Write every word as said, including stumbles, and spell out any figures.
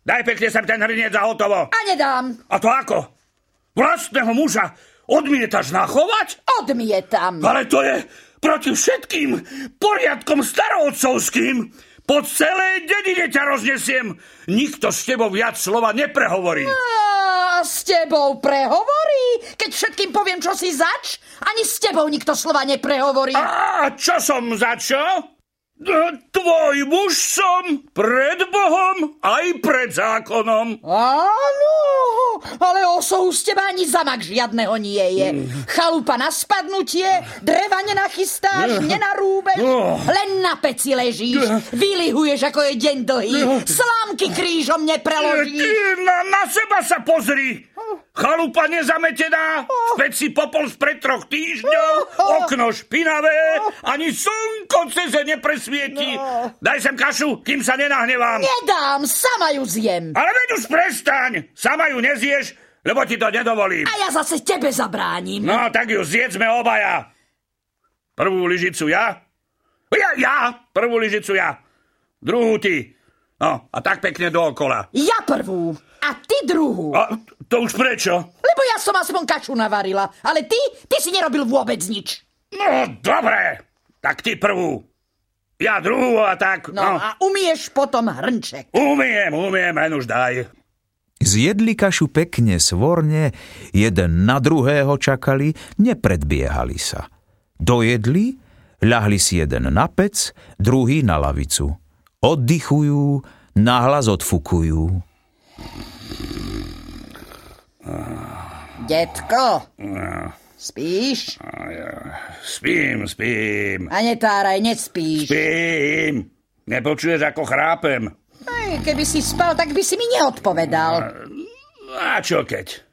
Daj pekne sem ten hrniec a hotovo. A nedám. A to ako? Vlastného muža odmietaš nachovať? Odmietam. Ale to je proti všetkým poriadkom starootcovským. Po celej dedine ťa roznesiem. Nikto s tebou viac slova neprehovorí. A s tebou prehovorí? Keď všetkým poviem, čo si zač, ani s tebou nikto slova neprehovorí. A čo som za čo? Tvoj muž som pred Bohom aj pred zákonom. Áno, ale osou z teba ani zamak žiadneho nie je. Chalupa na spadnutie, dreva nenachystáš, nenarúbeš, len na peci ležíš, vylihuješ, ako je deň dlhý, slámky krížom nepreložíš. Ty na, na seba sa pozri. Chalupa nezametená, v peci popol spred troch týždňov, okno špinavé, ani slnko ceze nepresvieti. Daj sem kašu, kým sa nenahnevám. Nedám, sama ju zjem. Ale veď už prestaň, sama ju nezieš, lebo ti to nedovolím. A ja zase tebe zabránim. No, tak ju zjedzme obaja. Prvú lyžicu ja? Ja, ja, prvú lyžicu ja. Druhú ty. No, a tak pekne dookola. Ja prvú, a ty druhú. A to už prečo? Lebo ja som aspoň kašu navarila, ale ty, ty si nerobil vôbec nič. No, dobre, tak ty prvú. Ja druhú a tak. No, no. A umieš potom hrnček. Umiem, umiem, len už daj. Zjedli kašu pekne svorne, jeden na druhého čakali, nepredbiehali sa. Dojedli, ľahli si jeden na pec, druhý na lavicu. Oddychujú, nahlas odfukujú. Detko, spíš? Spím, spím. A netáraj, nespíš. Spím. Nepočuješ, ako chrápem? Aj, keby si spal, tak by si mi neodpovedal. A čo keď?